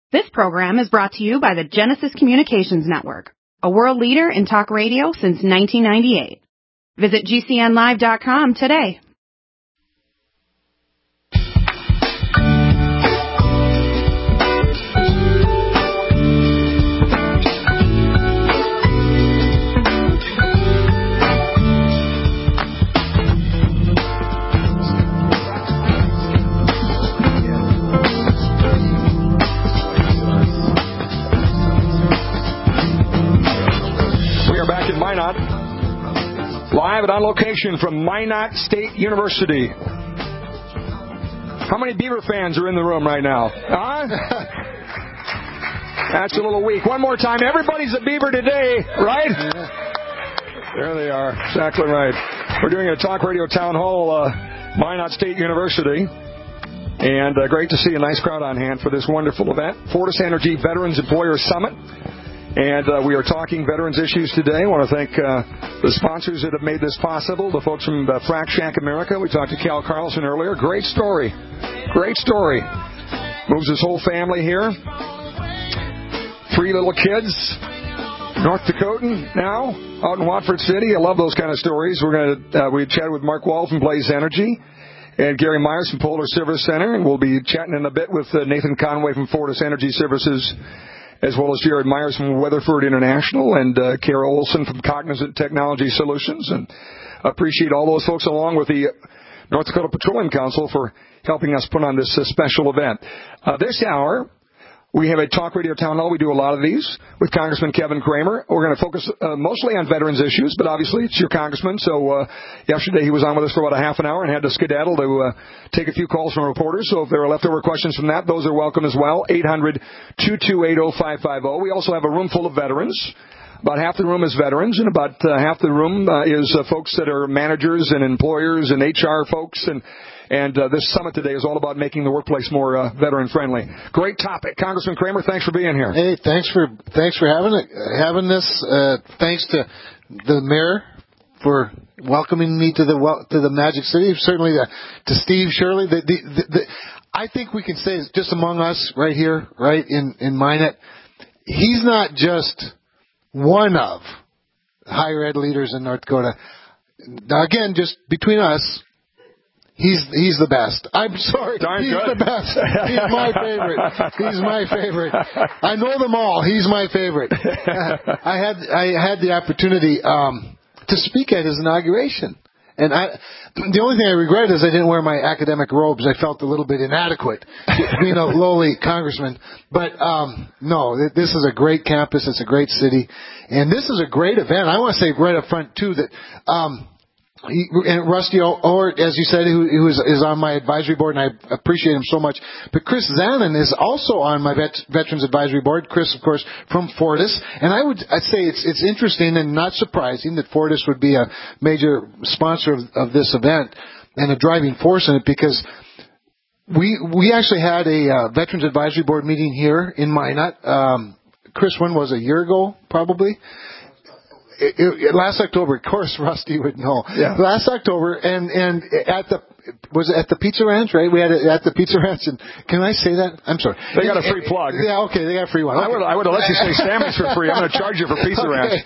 This program is brought to you by the Genesis Communications Network, a world leader in talk radio since 1998. Visit GCNlive.com today. Minot, live and on location from Minot State University. How many Beaver fans are in the room right now? Huh? That's a little weak. One more time. Everybody's a Beaver today, right? There they are. Exactly right. We're doing a talk radio town hall, Minot State University. And great to see a nice crowd on hand for this wonderful event. Fortis Energy Veterans Employer Summit. And we are talking veterans issues today. I want to thank the sponsors that have made this possible, the folks from Frac Shack America. We talked to Cal Carlson earlier. Great story. Great story. Moves his whole family here. 3 little kids. North Dakotan now, out in Watford City. I love those kind of stories. We chatted with Mark Wall from Blaze Energy and Gary Myers from Polar Service Center. And we'll be chatting in a bit with Nathan Conway from Fortis Energy Services, as well as Jared Myers from Weatherford International and Kara Olson from Cognizant Technology Solutions. And appreciate all those folks along with the North Dakota Petroleum Council for helping us put on this special event. This hour, we have a talk radio town hall. We do a lot of these with Congressman Kevin Cramer. We're going to focus mostly on veterans issues, but obviously it's your congressman. So yesterday he was on with us for about a half an hour and had to skedaddle to take a few calls from reporters. So if there are leftover questions from that, those are welcome as well. 800-228-0550. We also have a room full of veterans. About half the room is veterans, and about half the room is folks that are managers and employers and HR folks. And this summit today is all about making the workplace more veteran-friendly. Great topic. Congressman Cramer, thanks for being here. Hey, thanks for having this. Thanks to the mayor for welcoming me to the Magic City. Certainly to Steve Shirley. I think we can say, just among us right here, right in Minot, he's not just one of higher ed leaders in North Dakota. Now, again, just between us, He's the best. I'm sorry. Darn he's good. The best. He's my favorite. He's my favorite. I know them all. He's my favorite. I had the opportunity to speak at his inauguration. And the only thing I regret is I didn't wear my academic robes. I felt a little bit inadequate being a lowly congressman. But no, this is a great campus. It's a great city. And this is a great event. I want to say right up front, too, that and Rusty Orr, as you said, who is on my advisory board, and I appreciate him so much. But Chris Zanin is also on my Veterans Advisory Board. Chris, of course, from Fortis. And I'd say it's interesting and not surprising that Fortis would be a major sponsor of this event and a driving force in it, because we actually had a Veterans Advisory Board meeting here in Minot. Chris, when was it? A year ago, probably? Last October, of course, Rusty would know. Yeah. Last October, and was it at the Pizza Ranch, right? We had it at the Pizza Ranch, and can I say that? I'm sorry. They got a free plug. Yeah, okay, they got a free one. Okay. I would have let you say Sammy's for free. I'm going to charge you for Pizza Ranch.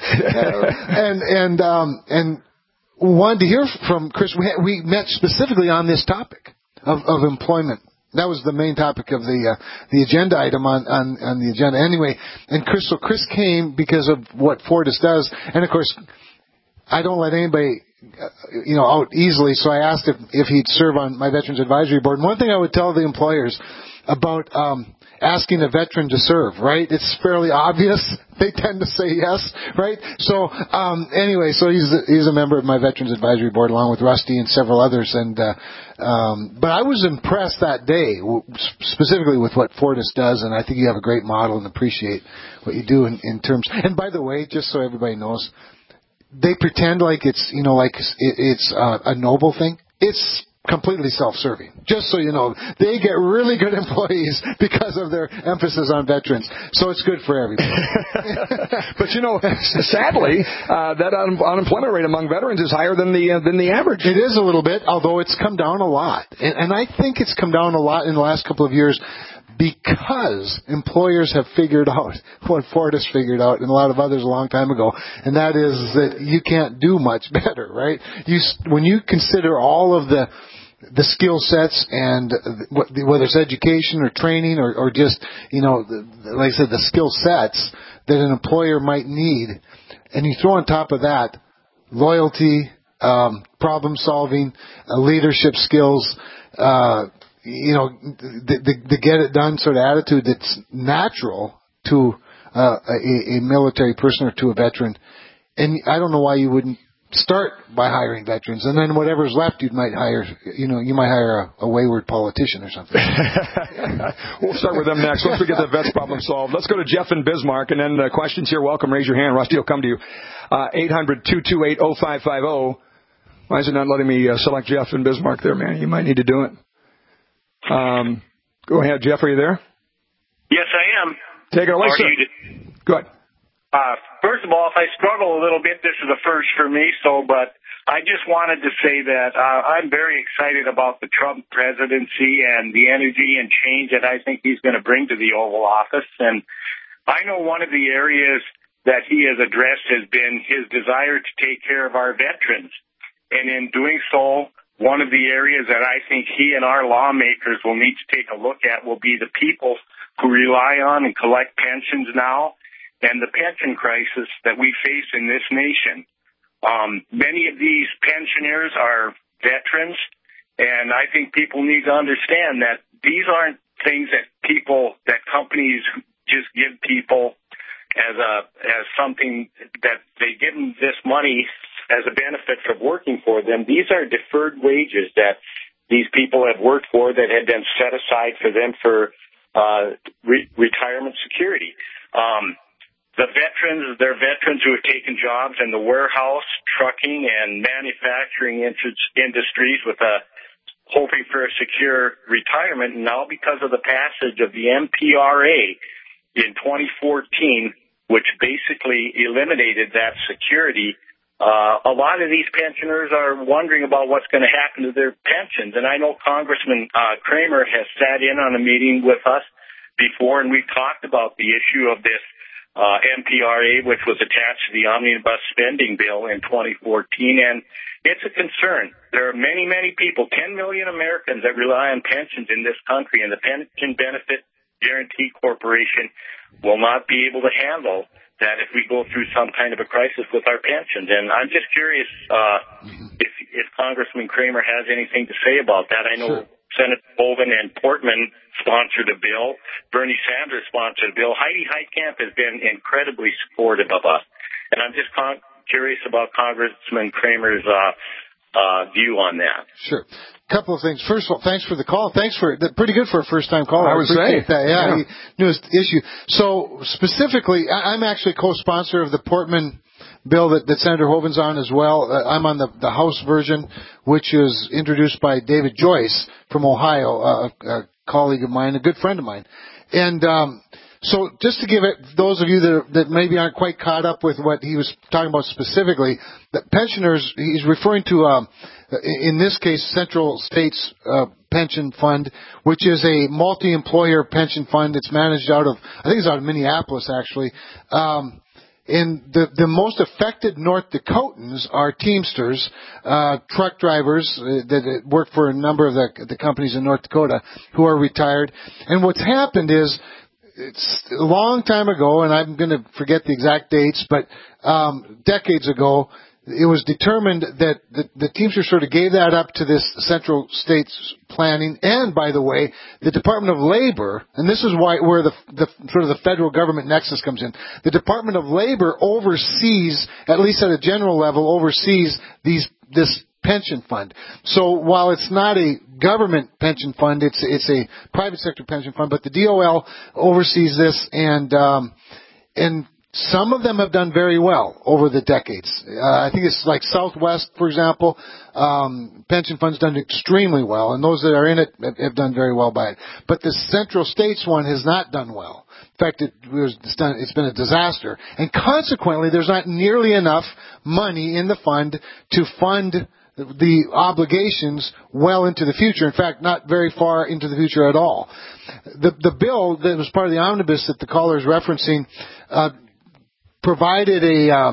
And wanted to hear from Chris. We met specifically on this topic of employment. That was the main topic of the agenda item on the agenda. Anyway, and Chris came because of what Fortis does. And of course, I don't let anybody, out easily. So I asked if he'd serve on my Veterans Advisory Board. And one thing I would tell the employers about asking a veteran to serve, right? It's fairly obvious. They tend to say yes, right? So anyway, so he's a member of my Veterans Advisory Board along with Rusty and several others. And but I was impressed that day, specifically with what Fortis does, and I think you have a great model and appreciate what you do in terms. And by the way, just so everybody knows, they pretend like it's it's a noble thing. It's completely self-serving. Just so you know, they get really good employees because of their emphasis on veterans. So it's good for everybody. But sadly, that unemployment rate among veterans is higher than the average. It is a little bit, although it's come down a lot. And I think it's come down a lot in the last couple of years because employers have figured out what Ford has figured out and a lot of others a long time ago, and that is that you can't do much better, right? When you consider all of the skill sets and whether it's education or training or just, like I said, the skill sets that an employer might need, and you throw on top of that loyalty, problem solving, leadership skills, the get it done sort of attitude that's natural to a military person or to a veteran. And I don't know why you wouldn't start by hiring veterans, and then whatever's left you might hire a wayward politician or something. We'll start with them next once we get the vets problem solved. Let's go to Jeff in Bismarck, and then questions here. Welcome, raise your hand. Rusty will come to you. 800-228-0550. Why is it not letting me select Jeff in Bismarck there, man? You might need to do it. Go ahead, Jeff. Are you there? Yes, I am. Take it away, sir. Good. First of all, if I struggle a little bit, this is a first for me. But I just wanted to say that I'm very excited about the Trump presidency and the energy and change that I think he's going to bring to the Oval Office. And I know one of the areas that he has addressed has been his desire to take care of our veterans. And in doing so, one of the areas that I think he and our lawmakers will need to take a look at will be the people who rely on and collect pensions now and the pension crisis that we face in this nation. Many of these pensioners are veterans, and I think people need to understand that these aren't things that companies just give people as something that they give them this money as a benefit for working for them. These are deferred wages that these people have worked for that had been set aside for them for retirement security. They're veterans who have taken jobs in the warehouse, trucking, and manufacturing industries with hoping for a secure retirement. And now, because of the passage of the MPRA in 2014, which basically eliminated that security, a lot of these pensioners are wondering about what's going to happen to their pensions. And I know Congressman Kramer has sat in on a meeting with us before, and we've talked about the issue of this MPRA, which was attached to the omnibus spending bill in 2014, and it's a concern. There are many, many people, 10 million Americans that rely on pensions in this country, and the Pension Benefit Guaranty Corporation will not be able to handle that if we go through some kind of a crisis with our pensions. And I'm just curious if Congressman Kramer has anything to say about that. I know Senator Hoeven and Portman sponsored a bill. Bernie Sanders sponsored a bill. Heidi Heitkamp has been incredibly supportive of us. And I'm just curious about Congressman Kramer's view on that. Sure. Couple of things. First of all, thanks for the call. Pretty good for a first-time caller. I would say that. Yeah. Newest issue. So specifically, I'm actually co-sponsor of the Portman bill that Senator Hoeven's on as well. I'm on the House version, which is introduced by David Joyce from Ohio, a colleague of mine, a good friend of mine. And so just to give it, those of you that maybe aren't quite caught up with what he was talking about specifically, that pensioners, he's referring to, in this case, Central States Pension Fund, which is a multi-employer pension fund. It's managed out of Minneapolis, actually. And the most affected North Dakotans are Teamsters, truck drivers that work for a number of the companies in North Dakota who are retired. And what's happened is, it's a long time ago, and I'm going to forget the exact dates, but decades ago, it was determined that the Teamsters sort of gave that up to this Central States Planning, and by the way, the Department of Labor, and this is where the sort of the federal government nexus comes in. The Department of Labor oversees, at least at a general level, this pension fund. So while it's not a government pension fund, it's a private sector pension fund, but the DOL oversees this, and some of them have done very well over the decades. I think it's like Southwest, for example, pension fund's done extremely well, and those that are in it have done very well by it. But the Central States one has not done well. In fact, it's been a disaster. And consequently, there's not nearly enough money in the fund to fund the obligations well into the future. In fact, not very far into the future at all. The bill that was part of the omnibus that the caller is referencing provided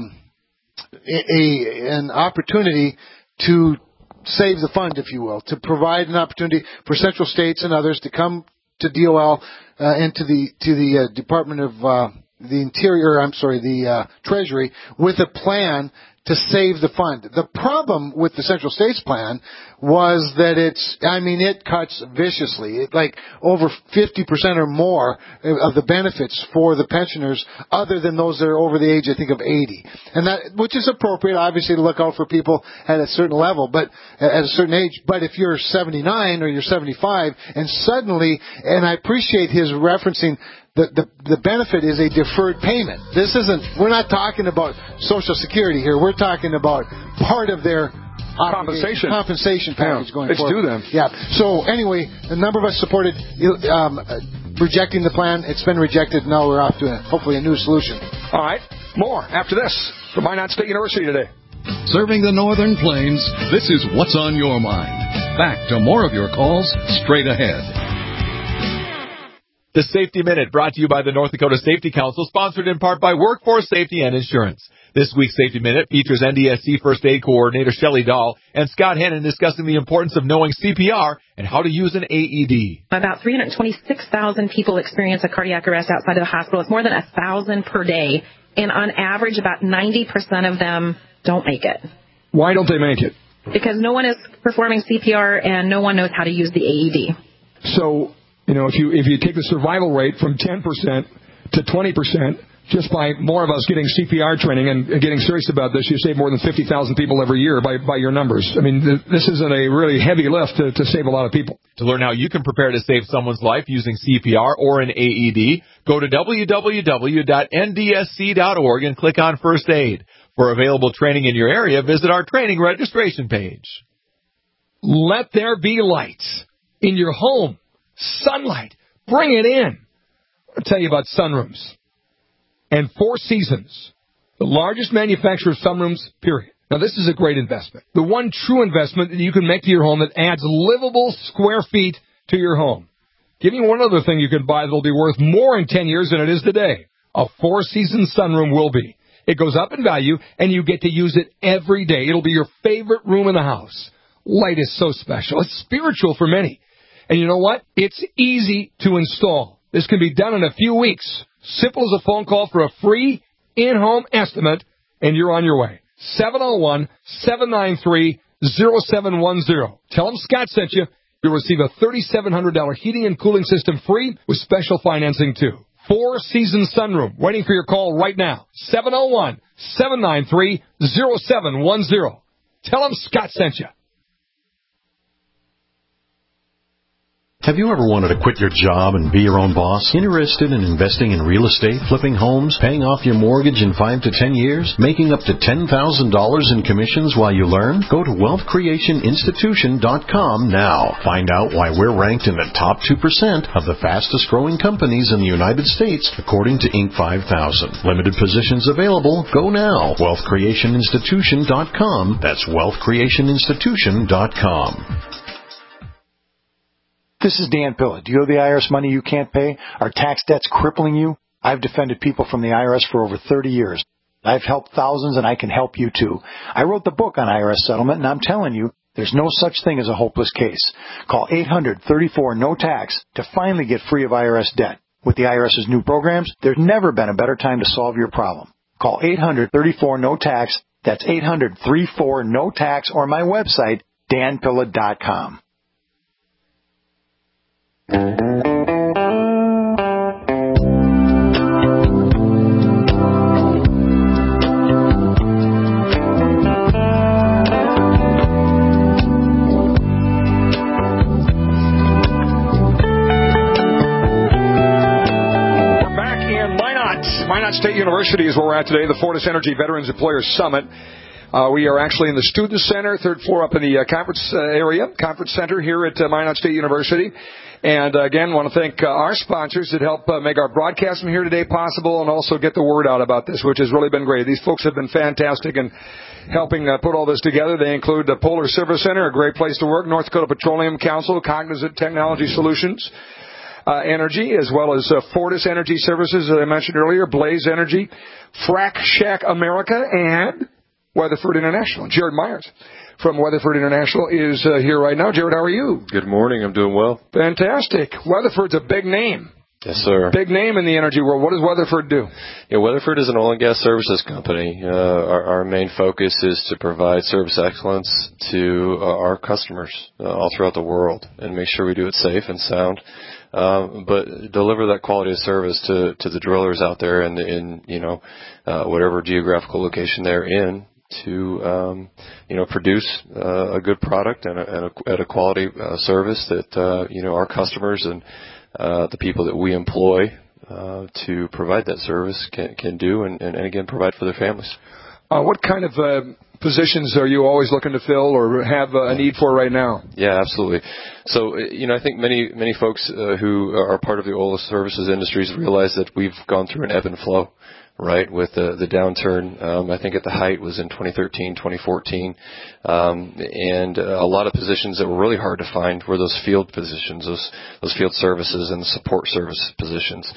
an opportunity to save the fund, if you will, to provide an opportunity for central states and others to come to DOL and to the Department of the Interior, the Treasury, with a plan to save the fund. The problem with the Central States plan was that it cuts viciously. Like over 50% or more of the benefits for the pensioners, other than those that are over the age, I think, of 80. And that, which is appropriate, obviously, to look out for people at a certain level, but at a certain age. But if you're 79 or you're 75, and suddenly, and I appreciate his referencing the benefit is a deferred payment. We're not talking about Social Security here. We're talking about part of their compensation package going forward. It's due them. Yeah. So anyway, a number of us supported rejecting the plan. It's been rejected. Now we're off to hopefully a new solution. All right. More after this from Minot State University today. Serving the Northern Plains, this is What's on Your Mind. Back to more of your calls straight ahead. The Safety Minute, brought to you by the North Dakota Safety Council, sponsored in part by Workforce Safety and Insurance. This week's Safety Minute features NDSC First Aid Coordinator Shelley Dahl and Scott Hennon discussing the importance of knowing CPR and how to use an AED. About 326,000 people experience a cardiac arrest outside of the hospital. It's more than 1,000 per day. And on average, about 90% of them don't make it. Why don't they make it? Because no one is performing CPR and no one knows how to use the AED. So, if you take the survival rate from 10% to 20%, just by more of us getting CPR training and getting serious about this, you save more than 50,000 people every year by your numbers. I mean, this isn't a really heavy lift to save a lot of people. To learn how you can prepare to save someone's life using CPR or an AED, go to www.ndsc.org and click on First Aid. For available training in your area, visit our training registration page. Let there be lights in your home. Sunlight. Bring it in. I'll tell you about sunrooms. And Four Seasons, the largest manufacturer of sunrooms, period. Now, this is a great investment. The one true investment that you can make to your home that adds livable square feet to your home. Give me one other thing you can buy that will be worth more in 10 years than it is today. A Four Seasons sunroom will be. It goes up in value, and you get to use it every day. It'll be your favorite room in the house. Light is so special. It's spiritual for many. And you know what? It's easy to install. This can be done in a few weeks. Simple as a phone call for a free in-home estimate, and you're on your way. 701-793-0710. Tell them Scott sent you. You'll receive a $3,700 heating and cooling system free with special financing, too. Four Seasons Sunroom. Waiting for your call right now. 701-793-0710. Tell them Scott sent you. Have you ever wanted to quit your job and be your own boss? Interested in investing in real estate, flipping homes, paying off your mortgage in 5 to 10 years, making up to $10,000 in commissions while you learn? Go to wealthcreationinstitution.com now. Find out why we're ranked in the top 2% of the fastest growing companies in the United States, according to Inc. 5000. Limited positions available. Go now. wealthcreationinstitution.com. That's wealthcreationinstitution.com. This is Dan Pilla. Do you owe the IRS money you can't pay? Are tax debts crippling you? I've defended people from the IRS for over 30 years. I've helped thousands, and I can help you, too. I wrote the book on IRS settlement, and I'm telling you, there's no such thing as a hopeless case. Call 800-34-NO-TAX to finally get free of IRS debt. With the IRS's new programs, there's never been a better time to solve your problem. Call 800-34-NO-TAX. That's 800-34-NO-TAX, or my website, danpilla.com. Minot State University is where we're at today, the Fortis Energy Veterans Employers Summit. We are actually in the Student Center, third floor up in the conference area, conference center here at Minot State University. And again, want to thank our sponsors that help make our broadcast from here today possible and also get the word out about this, which has really been great. These folks have been fantastic in helping put all this together. They include the Polar Service Center, a great place to work, North Dakota Petroleum Council, Cognizant Technology Solutions, Energy, as well as Fortis Energy Services, as I mentioned earlier, Blaze Energy, Frac Shack America, and Weatherford International. Jared Myers from Weatherford International is here right now. Jared, how are you? Good morning. I'm doing well. Fantastic. Weatherford's a big name. Yes, sir. Big name in the energy world. What does Weatherford do? Yeah, Weatherford is an oil and gas services company. Our main focus is to provide service excellence to our customers all throughout the world and make sure we do it safe and sound. But deliver that quality of service to the drillers out there in whatever geographical location they're in to produce a good product and at a quality service that our customers and the people that we employ to provide that service can do and again provide for their families. What kind of positions are you always looking to fill or have a need for right now? Yeah, absolutely. So, I think many folks who are part of the oil services industries realize that we've gone through an ebb and flow, right, with the downturn. I think at the height was in 2013, 2014. And a lot of positions that were really hard to find were those field positions, those field services and the support service positions.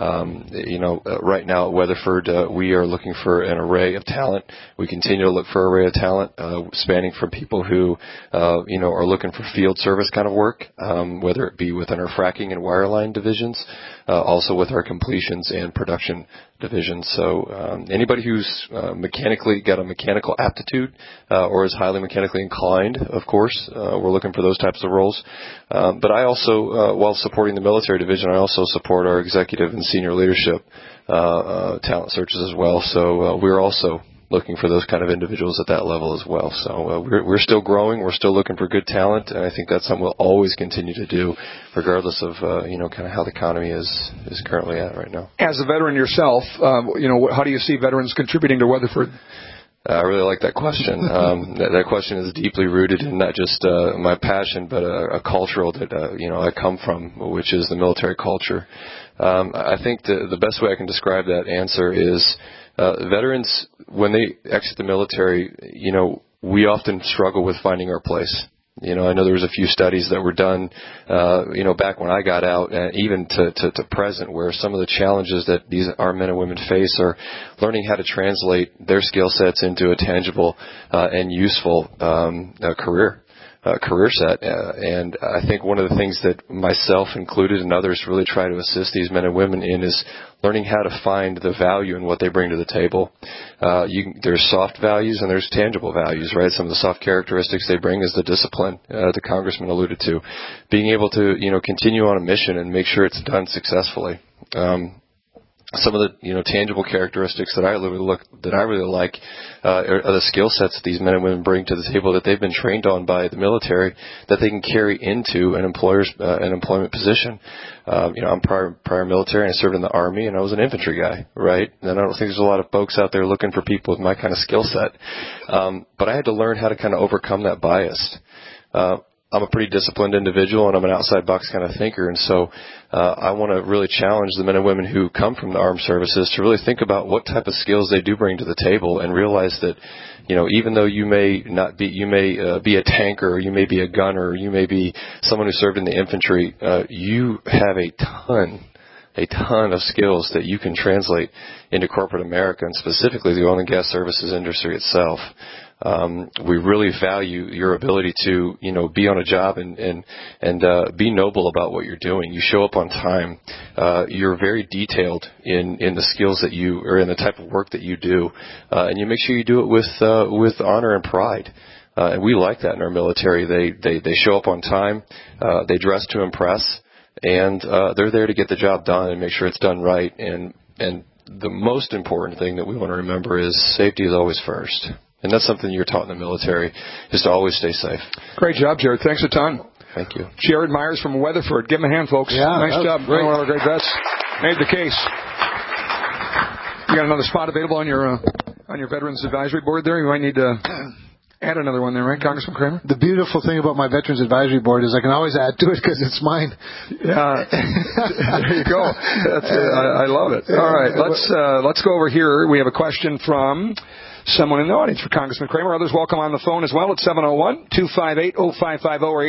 Right now at Weatherford, we are looking for an array of talent. We continue to look for an array of talent, spanning from people who, are looking for field service kind of work, whether it be within our fracking and wireline divisions, also with our completions and production divisions. So anybody who's mechanically got a mechanical aptitude or is highly mechanically inclined, of course, we're looking for those types of roles. But I also, while supporting the military division, I also support our executive and senior leadership talent searches as well. So we're also looking for those kind of individuals at that level as well. So we're still growing. We're still looking for good talent, and I think that's something we'll always continue to do, regardless of kind of how the economy is currently at right now. As a veteran yourself, how do you see veterans contributing to Weatherford? I really like that question. That question is deeply rooted in not just my passion, but a cultural that I come from, which is the military culture. I think the best way I can describe that answer is veterans, when they exit the military, we often struggle with finding our place. I know there was a few studies that were done, back when I got out, and even to present, where some of the challenges that our men and women face are learning how to translate their skill sets into a tangible and useful career set. And I think one of the things that myself included and others really try to assist these men and women in is learning how to find the value in what they bring to the table. There's soft values and there's tangible values, right? Some of the soft characteristics they bring is the discipline the Congressman alluded to. Being able to, continue on a mission and make sure it's done successfully. Some of the tangible characteristics that I really like are the skill sets that these men and women bring to the table that they've been trained on by the military that they can carry into an employment position. I'm prior military, and I served in the Army, and I was an infantry guy, right? And I don't think there's a lot of folks out there looking for people with my kind of skill set. But I had to learn how to kind of overcome that bias. I'm a pretty disciplined individual, and I'm an outside box kind of thinker, and so I want to really challenge the men and women who come from the armed services to really think about what type of skills they do bring to the table, and realize that, even though you may be a tanker, or you may be a gunner, or you may be someone who served in the infantry, you have a ton of skills that you can translate into corporate America, and specifically the oil and gas services industry itself. We really value your ability to, be on a job and be noble about what you're doing. You show up on time. You're very detailed in the skills that or in the type of work that you do. And you make sure you do it with honor and pride. And we like that in our military. They show up on time. They dress to impress. And they're there to get the job done and make sure it's done right. And the most important thing that we want to remember is safety is always first. And that's something you're taught in the military, is to always stay safe. Great job, Jared. Thanks a ton. Thank you. Jared Myers from Weatherford. Give him a hand, folks. Yeah, nice job. Great. One of our great vets. Made the case. You got another spot available on your on your Veterans Advisory Board there. You might need to add another one there, right, Congressman Kramer? The beautiful thing about my Veterans Advisory Board is I can always add to it because it's mine. Yeah, there you go. I love it. All right, let's go over here. We have a question from someone in the audience for Congressman Kramer. Others welcome on the phone as well at 701-258-0550 or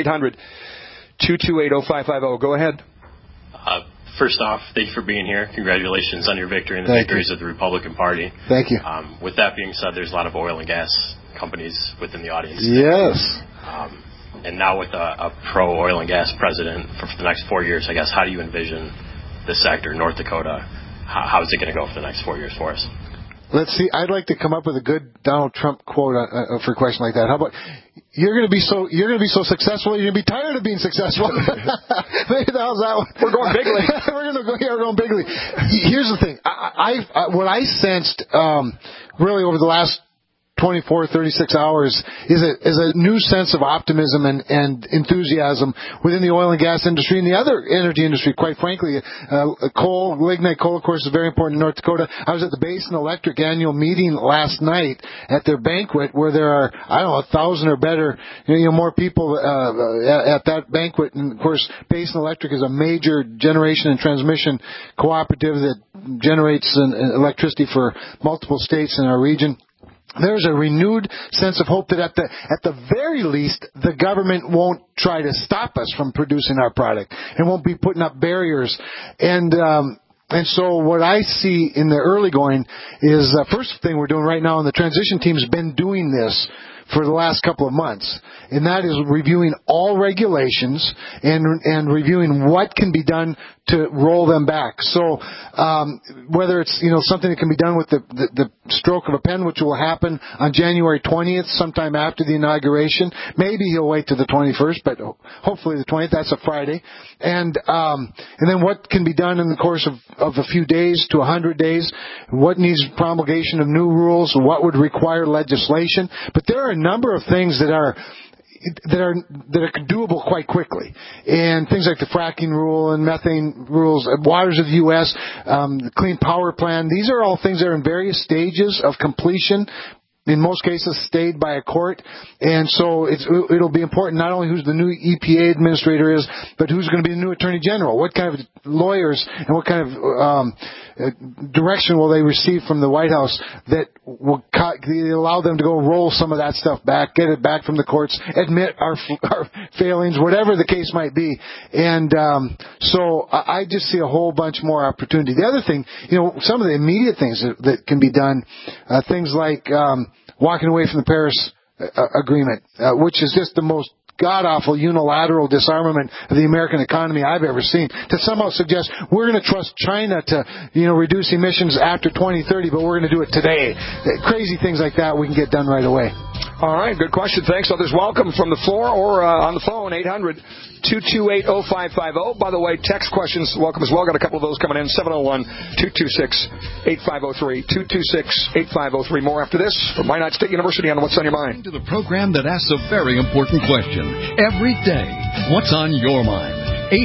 800-228-0550. Go ahead. First off, thank you for being here. Congratulations on your victory and the victories of the Republican Party. Thank you. With that being said, there's a lot of oil and gas companies within the audience. Yes. And now with a pro-oil and gas president for the next 4 years, I guess, how do you envision this sector, North Dakota? How is it going to go for the next 4 years for us? Let's see. I'd like to come up with a good Donald Trump quote for a question like that. How about you're going to be so successful, you're going to be tired of being successful. Maybe that was that one. We're going bigly. We're going bigly. Here's the thing. What I sensed really over the last 24, 36 hours is a new sense of optimism and enthusiasm within the oil and gas industry and the other energy industry, quite frankly. Lignite coal, of course, is very important in North Dakota. I was at the Basin Electric annual meeting last night at their banquet where there are, 1,000 or better, more people at that banquet. And, of course, Basin Electric is a major generation and transmission cooperative that generates electricity for multiple states in our region. There's a renewed sense of hope that at the very least, the government won't try to stop us from producing our product and won't be putting up barriers. And so what I see in the early going is first thing we're doing right now, and the transition team's been doing this for the last couple of months, and that is reviewing all regulations and reviewing what can be done to roll them back. So whether it's something that can be done with the stroke of a pen, which will happen on January 20th, sometime after the inauguration. Maybe he'll wait to the 21st, but hopefully the 20th. That's a Friday. And then what can be done in the course of a few days to 100 days? What needs promulgation of new rules? What would require legislation? But there are a number of things that are doable quite quickly, and things like the fracking rule and methane rules, Waters of the U.S., the Clean Power Plan. These are all things that are in various stages of completion. In most cases, stayed by a court, and so it'll be important not only who's the new EPA administrator is, but who's going to be the new Attorney General. What kind of lawyers and what kind of direction will they receive from the White House that will allow them to go roll some of that stuff back, get it back from the courts, admit our failings, whatever the case might be. And so I just see a whole bunch more opportunity. The other thing, some of the immediate things that can be done, things like walking away from the Paris Agreement, which is just the most god-awful unilateral disarmament of the American economy I've ever seen, to somehow suggest we're going to trust China to, reduce emissions after 2030, but we're going to do it today. Crazy things like that we can get done right away. All right, good question. Thanks. Others welcome from the floor or on the phone, 800-228-0550. By the way, text questions welcome as well. Got a couple of those coming in, 701-226-8503, 226-8503. More after this from Minot State University on What's on Your Mind. To the program that asks a very important question every day. What's on your mind?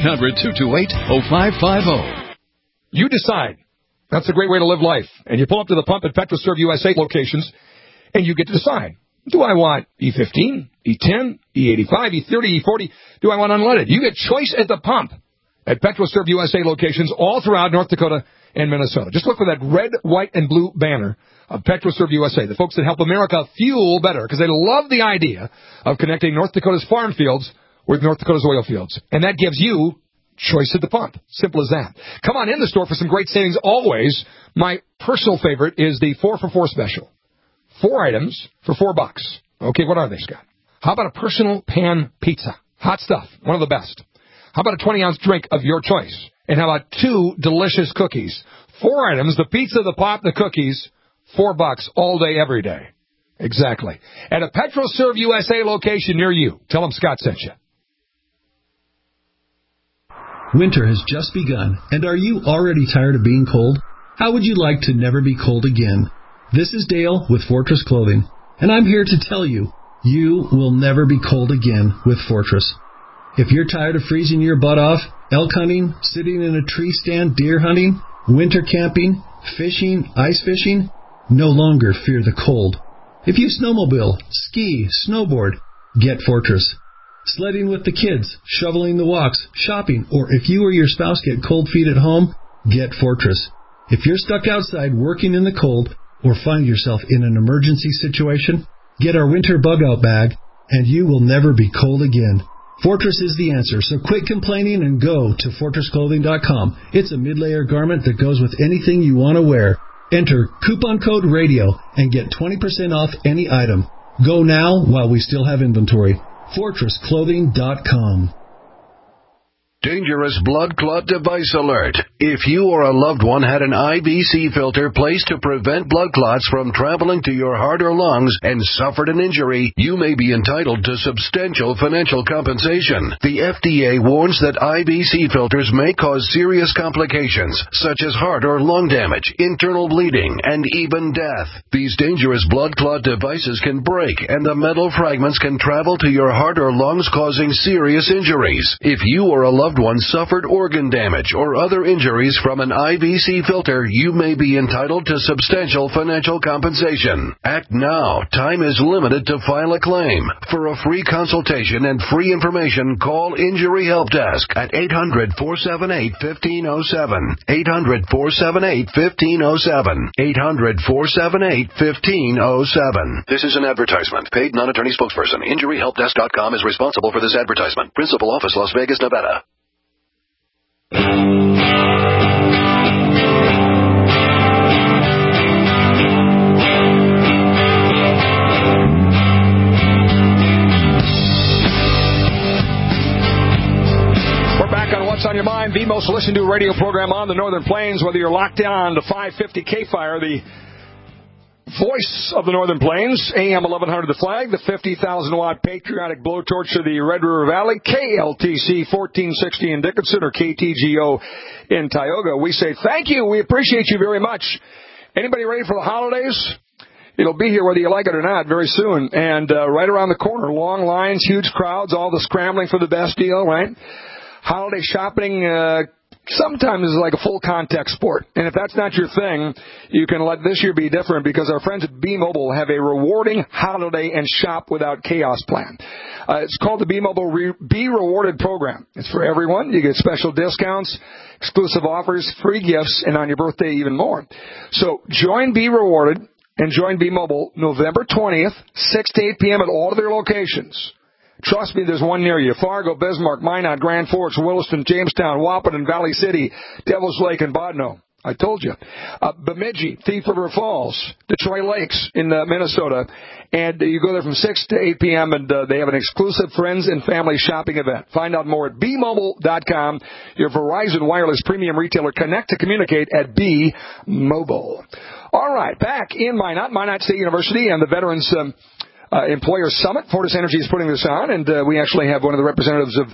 800-228-0550. You decide. That's a great way to live life. And you pull up to the pump at PetroServe USA locations, and you get to decide. Do I want E15, E10, E85, E30, E40? Do I want unleaded? You get choice at the pump at PetroServe USA locations all throughout North Dakota and Minnesota. Just look for that red, white, and blue banner of PetroServe USA, the folks that help America fuel better, because they love the idea of connecting North Dakota's farm fields with North Dakota's oil fields. And that gives you choice at the pump. Simple as that. Come on in the store for some great savings always. My personal favorite is the 4-for-4 special. 4 items for $4. Okay, what are they, Scott? How about a personal pan pizza? Hot stuff, one of the best. How about a 20-ounce drink of your choice? And how about 2 delicious cookies? 4 items, the pizza, the pop, the cookies, $4 all day, every day. Exactly. At a PetroServe USA location near you. Tell them Scott sent you. Winter has just begun, and are you already tired of being cold? How would you like to never be cold again? This is Dale with Fortress Clothing, and I'm here to tell you, you will never be cold again with Fortress. If you're tired of freezing your butt off, elk hunting, sitting in a tree stand, deer hunting, winter camping, fishing, ice fishing, no longer fear the cold. If you snowmobile, ski, snowboard, get Fortress. Sledding with the kids, shoveling the walks, shopping, or if you or your spouse get cold feet at home, get Fortress. If you're stuck outside working in the cold or find yourself in an emergency situation, get our winter bug-out bag, and you will never be cold again. Fortress is the answer, so quit complaining and go to FortressClothing.com. It's a mid-layer garment that goes with anything you want to wear. Enter coupon code RADIO and get 20% off any item. Go now while we still have inventory. FortressClothing.com. Dangerous blood clot device alert. If you or a loved one had an IVC filter placed to prevent blood clots from traveling to your heart or lungs and suffered an injury, you may be entitled to substantial financial compensation. The FDA warns that IVC filters may cause serious complications, such as heart or lung damage, internal bleeding, and even death. These dangerous blood clot devices can break, and the metal fragments can travel to your heart or lungs, causing serious injuries. If you or a loved one suffered organ damage or other injuries from an IVC filter, you may be entitled to substantial financial compensation. Act now. Time is limited to file a claim. For a free consultation and free information, call Injury Help Desk at 800-478-1507. 800-478-1507. 800-478-1507. This is an advertisement. Paid non-attorney spokesperson. InjuryHelpDesk.com is responsible for this advertisement. Principal office, Las Vegas, Nevada. We're back on What's on Your Mind, the most listened to radio program on the Northern Plains, whether you're locked down to 550 K-Fire, the voice of the Northern Plains, AM 1100 The Flag, the 50,000-watt patriotic blowtorch to the Red River Valley, KLTC 1460 in Dickinson, or KTGO in Tioga. We say thank you. We appreciate you very much. Anybody ready for the holidays? It'll be here whether you like it or not very soon. And right around the corner, long lines, huge crowds, all the scrambling for the best deal, right? Holiday shopping sometimes is like a full contact sport. And if that's not your thing, you can let this year be different, because our friends at B-Mobile have a rewarding holiday and shop without chaos plan. It's called the B-Mobile Be Rewarded program. It's for everyone. You get special discounts, exclusive offers, free gifts, and on your birthday even more. So join Be Rewarded and join B-Mobile November 20th, 6 to 8 p.m. at all of their locations. Trust me, there's one near you. Fargo, Bismarck, Minot, Grand Forks, Williston, Jamestown, Wahpeton, Valley City, Devil's Lake, and Bodno. I told you. Bemidji, Thief River Falls, Detroit Lakes in Minnesota. And you go there from 6 to 8 p.m., and they have an exclusive friends and family shopping event. Find out more at bmobile.com, your Verizon wireless premium retailer. Connect to communicate at B-Mobile. All right, back in Minot State University and the Veterans Employer Summit. Fortis Energy is putting this on, and we actually have one of the representatives of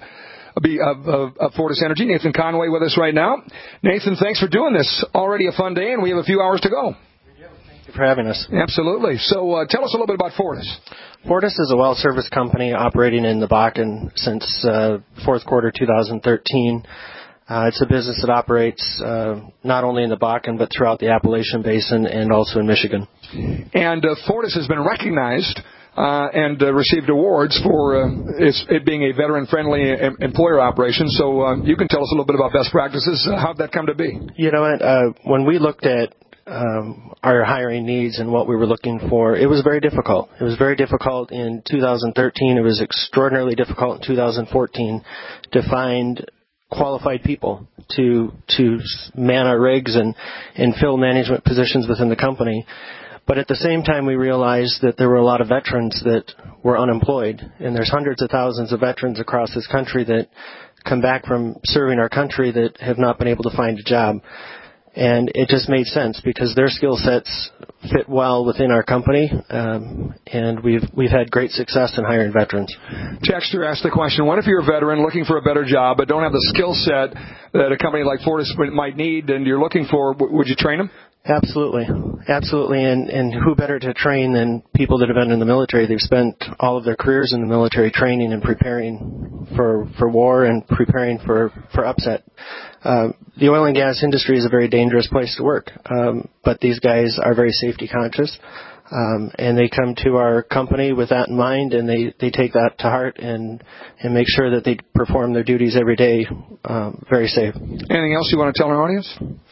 Fortis Energy, Nathan Conway, with us right now. Nathan, thanks for doing this. Already a fun day, and we have a few hours to go. Thank you for having us. Absolutely. So tell us a little bit about Fortis. Fortis is a well service company operating in the Bakken since fourth quarter 2013. It's a business that operates not only in the Bakken, but throughout the Appalachian Basin and also in Michigan. And Fortis has been recognized and received awards for it being a veteran-friendly employer operation. So you can tell us a little bit about best practices. How did that come to be? You know what? When we looked at our hiring needs and what we were looking for, it was very difficult. It was very difficult in 2013. It was extraordinarily difficult in 2014 to find qualified people to man our rigs and fill management positions within the company. But at the same time, we realized that there were a lot of veterans that were unemployed, and there's hundreds of thousands of veterans across this country that come back from serving our country that have not been able to find a job. And it just made sense because their skill sets fit well within our company, and we've had great success in hiring veterans. Texter asked the question, what if you're a veteran looking for a better job but don't have the skill set that a company like Fortis might need and you're looking for, would you train them? Absolutely. And who better to train than people that have been in the military? They've spent all of their careers in the military training and preparing for war and preparing for upset. The oil and gas industry is a very dangerous place to work, but these guys are very safety conscious. And they come to our company with that in mind, and they take that to heart and make sure that they perform their duties every day very safe. Anything else you want to tell our audience?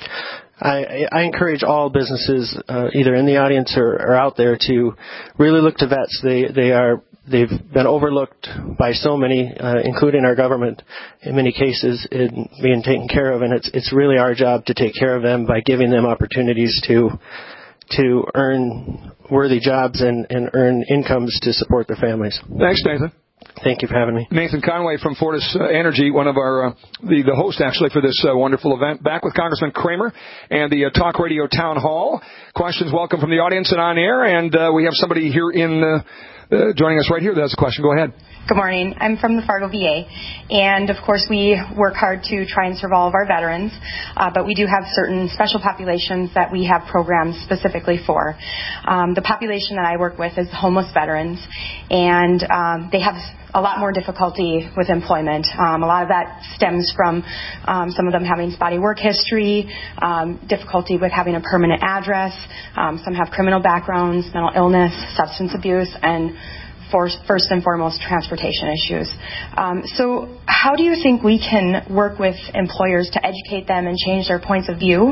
I encourage all businesses, either in the audience or out there, to really look to vets. They've been overlooked by so many, including our government, in many cases, in being taken care of, and it's really our job to take care of them by giving them opportunities to earn worthy jobs and earn incomes to support their families. Thanks, Nathan. Thank you for having me. Nathan Conway from Fortis Energy, one of our the host actually for this wonderful event. Back with Congressman Kramer and the Talk Radio Town Hall. Questions welcome from the audience and on air, and we have somebody here joining us right here that has a question. Go ahead. Good morning. I'm from the Fargo VA, and of course we work hard to try and serve all of our veterans, but we do have certain special populations that we have programs specifically for. The population that I work with is homeless veterans, and they have a lot more difficulty with employment. A lot of that stems from some of them having spotty work history, difficulty with having a permanent address. Some have criminal backgrounds, mental illness, substance abuse, and first and foremost, transportation issues. So how do you think we can work with employers to educate them and change their points of view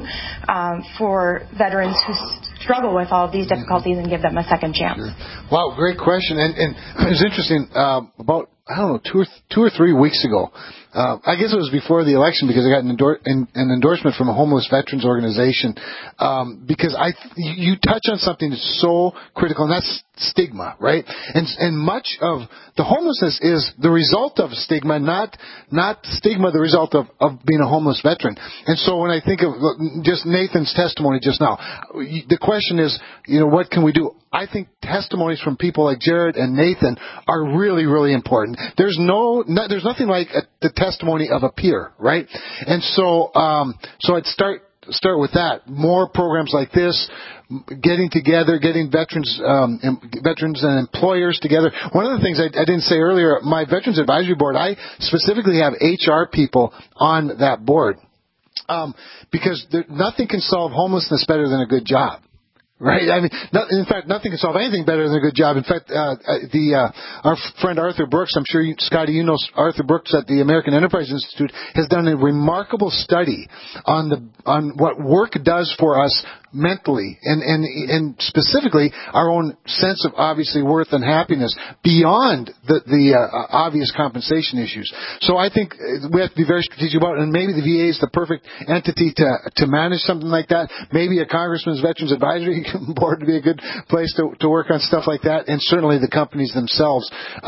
for veterans who struggle with all of these difficulties and give them a second chance? Sure. Wow, great question. And it was interesting, about, I don't know, two or 3 weeks ago, I guess it was before the election, because I got an endorsement from a homeless veterans organization, because you touch on something that's so critical, and that's stigma, right? And much of the homelessness is the result of stigma, not stigma the result of being a homeless veteran. And so when I think of just Nathan's testimony just now, the question is, what can we do? I think testimonies from people like Jared and Nathan are really, really important. There's nothing like the testimony of a peer, right? And so I'd start with that. More programs like this, getting together, getting veterans and employers together. One of the things I didn't say earlier, my Veterans Advisory Board, I specifically have HR people on that board, because nothing can solve homelessness better than a good job. Right? I mean, in fact, nothing can solve anything better than a good job. In fact, our friend Arthur Brooks, I'm sure Scotty, you know Arthur Brooks at the American Enterprise Institute, has done a remarkable study on what work does for us mentally, and specifically our own sense of obviously worth and happiness beyond the obvious compensation issues. So I think we have to be very strategic about it, and maybe the VA is the perfect entity to manage something like that. Maybe a Congressman's Veterans Advisory Board would be a good place to work on stuff like that, and certainly the companies themselves.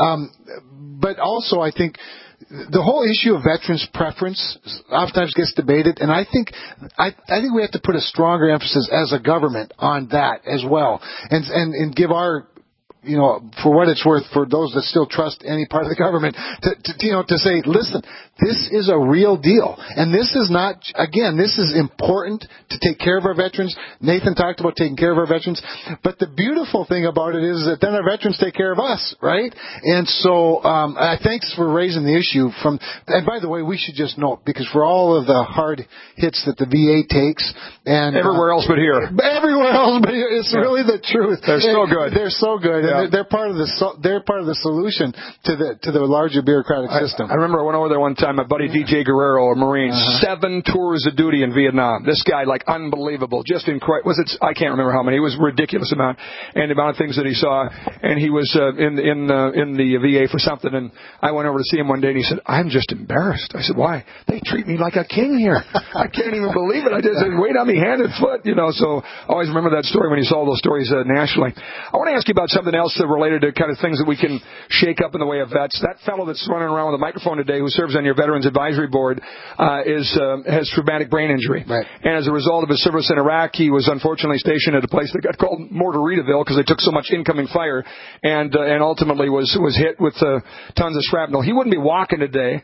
But also I think the whole issue of veterans' preference oftentimes gets debated, and I think we have to put a stronger emphasis as a government on that as well, and give our, for what it's worth, for those that still trust any part of the government, to say, listen, this is a real deal. And this is not, again, this is important to take care of our veterans. Nathan talked about taking care of our veterans. But the beautiful thing about it is that then our veterans take care of us, right? And so, thanks for raising the issue and by the way, we should just note, because for all of the hard hits that the VA takes, and everywhere else but here. Everywhere else but here. It's really the truth. They're so good. They're so good. Yeah. They're part of the solution to the larger bureaucratic system. I remember I went over there one time. My buddy DJ Guerrero, a Marine, 7 tours of duty in Vietnam. This guy, unbelievable, just incredible. I can't remember how many. It was a ridiculous amount, and the amount of things that he saw. And he was in the VA for something. And I went over to see him one day, and he said, "I'm just embarrassed." I said, "Why? They treat me like a king here. I can't even believe it. I just wait on me hand and foot, So I always remember that story when he saw those stories nationally. I want to ask you about something else related to kind of things that we can shake up in the way of vets. That fellow that's running around with a microphone today, who serves on your Veterans Advisory Board, has traumatic brain injury. Right. And as a result of his service in Iraq, he was unfortunately stationed at a place that got called Mortaritaville because they took so much incoming fire, and ultimately was hit with tons of shrapnel. He wouldn't be walking today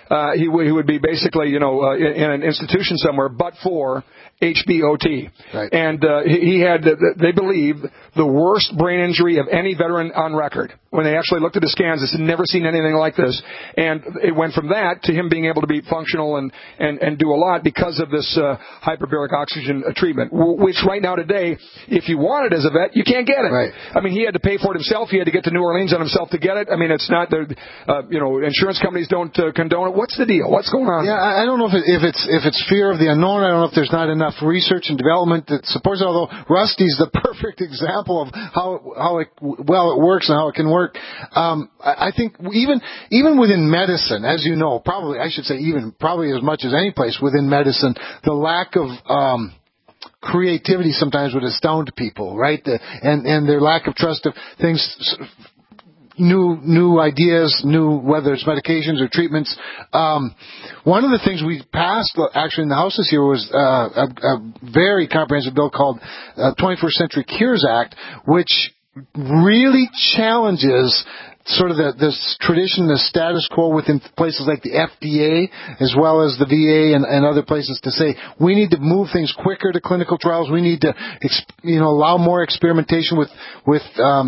he would be basically, in an institution somewhere, but for HBOT. Right. And he had, they believe, the worst brain injury of any veteran on record. When they actually looked at his scans, they said, never seen anything like this. And it went from that to him being able to be functional and do a lot because of this hyperbaric oxygen treatment, which right now today, if you want it as a vet, you can't get it. Right. I mean, he had to pay for it himself. He had to get to New Orleans on himself to get it. I mean, it's not, insurance companies don't condone it. What's the deal? What's going on? Yeah, I don't know if it's fear of the unknown. I don't know if there's not enough research and development that supports it, although Rusty's the perfect example of how it works and how it can work. I think even within medicine, as you know, probably as much as any place within medicine, the lack of creativity sometimes would astound people, right? And their lack of trust of things, new ideas, whether it's medications or treatments. One of the things we passed actually in the House this year was a very comprehensive bill called 21st Century Cures Act, which really challenges sort of this tradition, the status quo within places like the FDA, as well as the VA and other places, to say we need to move things quicker to clinical trials. We need to, allow more experimentation with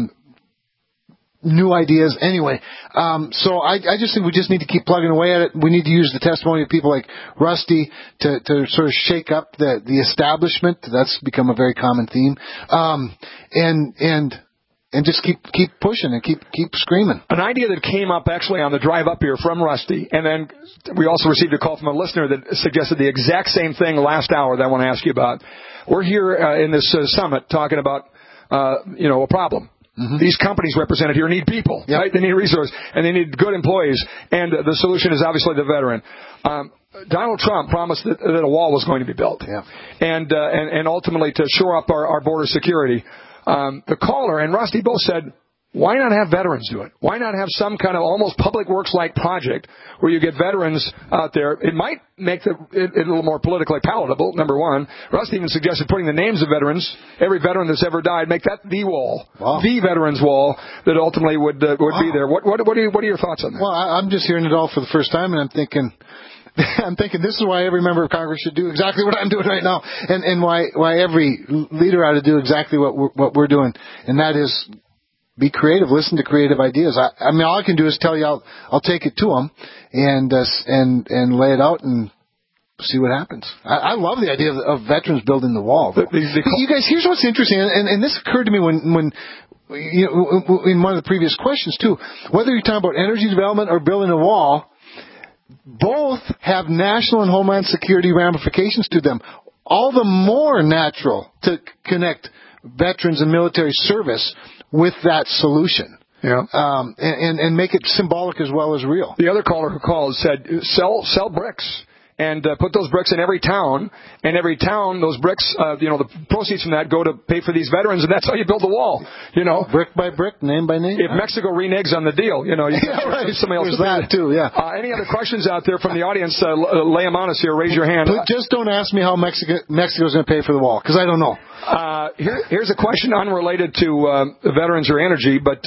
new ideas. Anyway, so I just think we just need to keep plugging away at it. We need to use the testimony of people like Rusty to sort of shake up the establishment. That's become a very common theme. And just keep pushing and keep screaming. An idea that came up actually on the drive up here from Rusty, and then we also received a call from a listener that suggested the exact same thing last hour that I want to ask you about. We're here in this summit talking about a problem. Mm-hmm. These companies represented here need people, yep. Right? They need resources, and they need good employees, and the solution is obviously the veteran. Donald Trump promised that a wall was going to be built, yeah. and ultimately to shore up our border security. The caller and Rusty both said, why not have veterans do it? Why not have some kind of almost public works-like project where you get veterans out there? It might make it a little more politically palatable, number one. Rusty even suggested putting the names of veterans, every veteran that's ever died, make that the wall, wow. The veterans wall that ultimately would wow. be there. What are your thoughts on that? Well, I'm just hearing it all for the first time, and I'm thinking this is why every member of Congress should do exactly what I'm doing right now, and why every leader ought to do exactly what we're doing, and that is be creative, listen to creative ideas. I mean, all I can do is tell you I'll take it to them and lay it out and see what happens. I love the idea of veterans building the wall. You guys, here's what's interesting, and this occurred to me when in one of the previous questions too. Whether you're talking about energy development or building a wall, both have national and homeland security ramifications to them. All the more natural to connect veterans and military service with that solution. Yeah. And make it symbolic as well as real. The other caller who called said, sell bricks. And put those bricks in every town, and every town, those bricks, the proceeds from that go to pay for these veterans, and that's how you build the wall. Brick by brick, name by name. If Mexico reneges on the deal, you right. somebody else. There's that too. Yeah. Any other questions out there from the audience? Lay them on us here. Raise your hand. Just don't ask me how Mexico's going to pay for the wall, because I don't know. Here's a question unrelated to veterans or energy, but.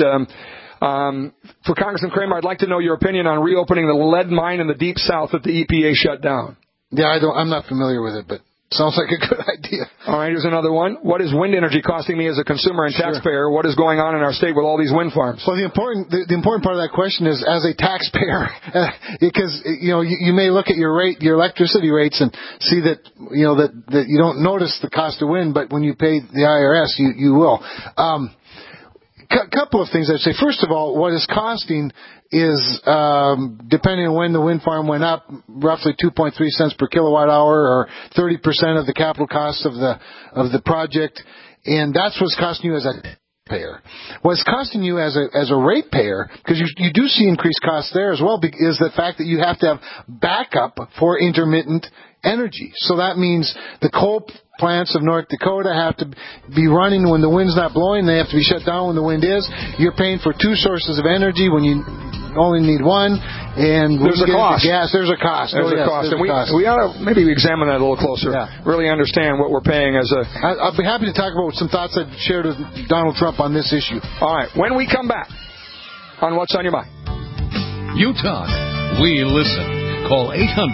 For Congressman Kramer, I'd like to know your opinion on reopening the lead mine in the Deep South that the EPA shut down. Yeah, I'm not familiar with it, but sounds like a good idea. All right, here's another one. What is wind energy costing me as a consumer and taxpayer? What is going on in our state with all these wind farms? Well, the important part of that question is, as a taxpayer, because you may look at your electricity rates and see that that you don't notice the cost of wind, but when you pay the IRS, you will. Couple of things I'd say. First of all, what it's costing is, depending on when the wind farm went up, roughly 2.3 cents per kilowatt hour, or 30% of the capital cost of the project, and that's what's costing you as a payer. What's costing you as a ratepayer, because you do see increased costs there as well, is the fact that you have to have backup for intermittent energy. So that means the coal plants of North Dakota have to be running when the wind's not blowing. They have to be shut down when the wind is. You're paying for two sources of energy when you only need one. And there's a cost. Gas, there's a cost. There's a cost. And we ought to maybe examine that a little closer. Yeah. Really understand what we're paying as a... I'll be happy to talk about some thoughts I've shared with Donald Trump on this issue. All right. When we come back on What's on Your Mind. You talk. We listen. Call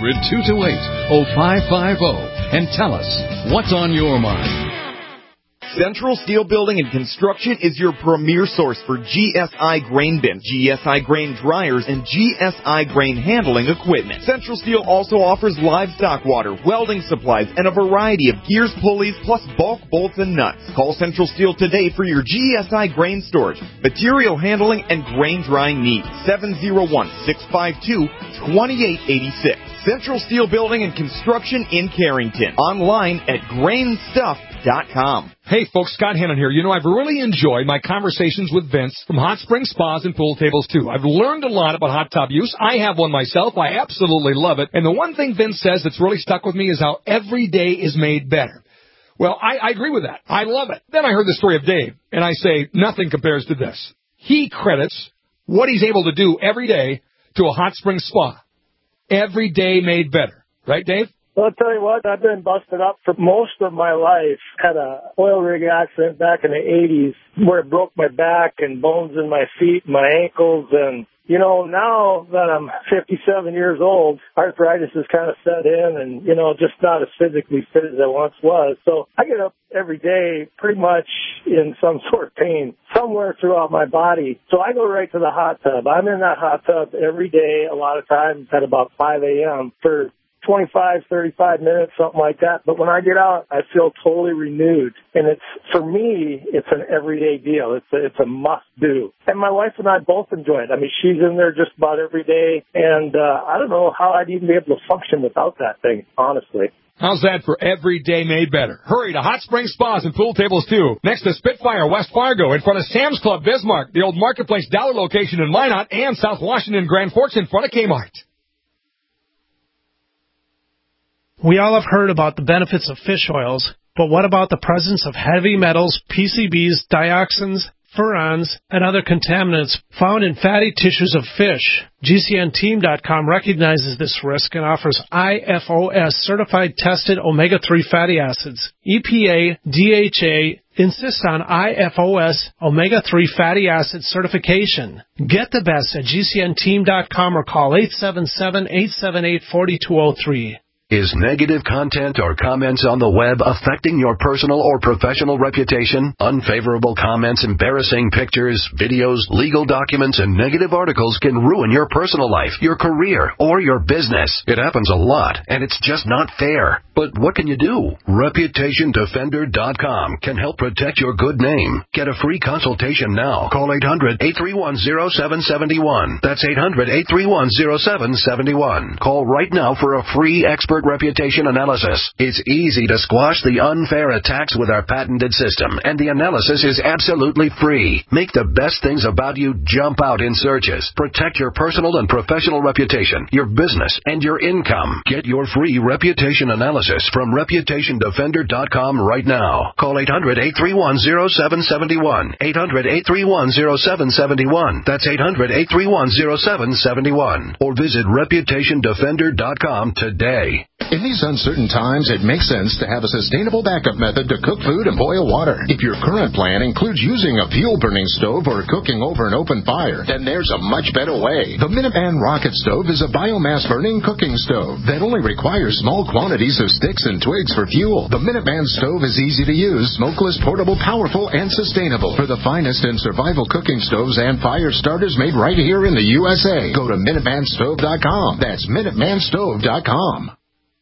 800-228-0550 and tell us what's on your mind. Central Steel Building and Construction is your premier source for GSI grain bins, GSI grain dryers, and GSI grain handling equipment. Central Steel also offers livestock water, welding supplies, and a variety of gears, pulleys, plus bulk bolts and nuts. Call Central Steel today for your GSI grain storage, material handling, and grain drying needs. 701-652-2886. Central Steel Building and Construction in Carrington. Online at grainstuff.com. Hey folks, Scott Hannon here. You know, I've really enjoyed my conversations with Vince from Hot Spring Spas and Pool Tables too. I've learned a lot about hot tub use. I have one myself. I absolutely love it. And the one thing Vince says that's really stuck with me is how every day is made better. Well, I agree with that. I love it. Then I heard the story of Dave, and I say nothing compares to this. He credits what he's able to do every day to a hot spring spa. Every day made better. Right, Dave? Well, I'll tell you what, I've been busted up for most of my life. Had a oil rig accident back in the 80s where it broke my back and bones in my feet, my ankles, and, you know, now that I'm 57 years old, arthritis has kind of set in and, you know, just not as physically fit as I once was. So I get up every day pretty much in some sort of pain somewhere throughout my body. So I go right to the hot tub. I'm in that hot tub every day, a lot of times at about 5 a.m. for 25, 35 minutes, something like that. But when I get out, I feel totally renewed. And it's, for me, it's an everyday deal. It's a must do. And my wife and I both enjoy it. I mean, she's in there just about every day. And I don't know how I'd even be able to function without that thing, honestly. How's that for every day made better? Hurry to Hot Spring Spas and Pool Tables too. Next to Spitfire, West Fargo, in front of Sam's Club, Bismarck, the old Marketplace Dollar location in Minot, and South Washington Grand Forks in front of Kmart. We all have heard about the benefits of fish oils, but what about the presence of heavy metals, PCBs, dioxins, furans, and other contaminants found in fatty tissues of fish? GCNteam.com recognizes this risk and offers IFOS certified tested omega-3 fatty acids. EPA, DHA insist on IFOS omega-3 fatty acid certification. Get the best at GCNteam.com or call 877-878-4203. Is negative content or comments on the web affecting your personal or professional reputation? Unfavorable comments, embarrassing pictures, videos, legal documents, and negative articles can ruin your personal life, your career, or your business. It happens a lot, and it's just not fair. But what can you do? ReputationDefender.com can help protect your good name. Get a free consultation now. Call 800-831-0771. That's 800-831-0771. Call right now for a free expert reputation analysis. It's easy to squash the unfair attacks with our patented system, and the analysis is absolutely free. Make the best things about you jump out in searches. Protect your personal and professional reputation, your business, and your income. Get your free reputation analysis from ReputationDefender.com right now. Call 800-831-0771. 800-831-0771. That's 800-831-0771. Or visit ReputationDefender.com today. In these uncertain times, it makes sense to have a sustainable backup method to cook food and boil water. If your current plan includes using a fuel-burning stove or cooking over an open fire, then there's a much better way. The Minuteman Rocket Stove is a biomass-burning cooking stove that only requires small quantities of sticks and twigs for fuel. The Minuteman Stove is easy to use, smokeless, portable, powerful, and sustainable. For the finest in survival cooking stoves and fire starters made right here in the USA, go to MinutemanStove.com. That's MinutemanStove.com.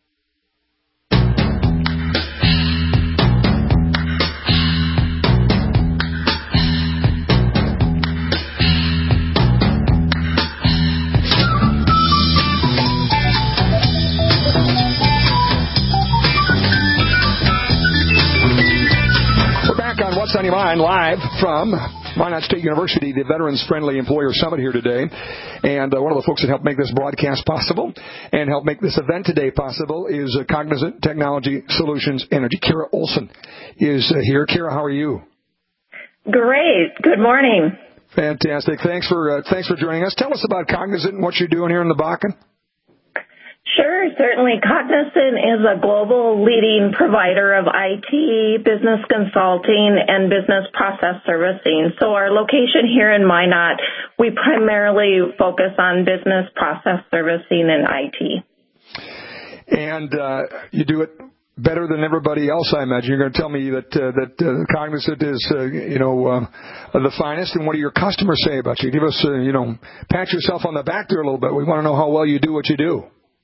What's on Your Mind, live from Minot State University, the Veterans Friendly Employer Summit here today. And one of the folks that helped make this broadcast possible and helped make this event today possible is Cognizant Technology Solutions Energy. Kara Olson is here. Kara, how are you? Great. Good morning. Fantastic. Thanks for joining us. Tell us about Cognizant and what you're doing here in the Bakken. Sure, certainly. Cognizant is a global leading provider of IT, business consulting, and business process servicing. So our location here in Minot, we primarily focus on business process servicing and IT. And you do it better than everybody else, I imagine. You're going to tell me that Cognizant is, the finest. And what do your customers say about you? Give us, pat yourself on the back there a little bit. We want to know how well you do what you do.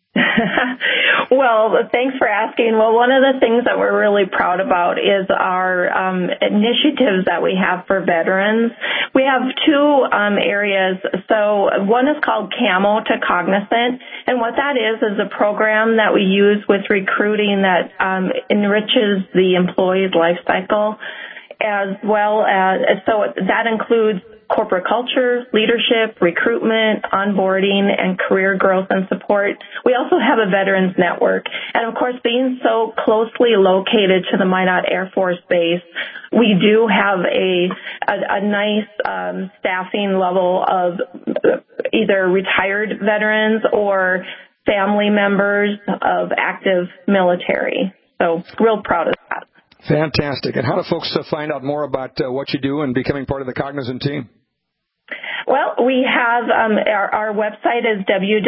Well, thanks for asking. Well, one of the things that we're really proud about is our initiatives that we have for veterans. We have two areas. So one is called Camo to Cognizant, and what that is a program that we use with recruiting that enriches the employee's life cycle, as well as, so that includes corporate culture, leadership, recruitment, onboarding, and career growth and support. We also have a veterans network. And, of course, being so closely located to the Minot Air Force Base, we do have a nice staffing level of either retired veterans or family members of active military. So real proud of that. Fantastic. And how do folks find out more about what you do and becoming part of the Cognizant team? Well, we have our website is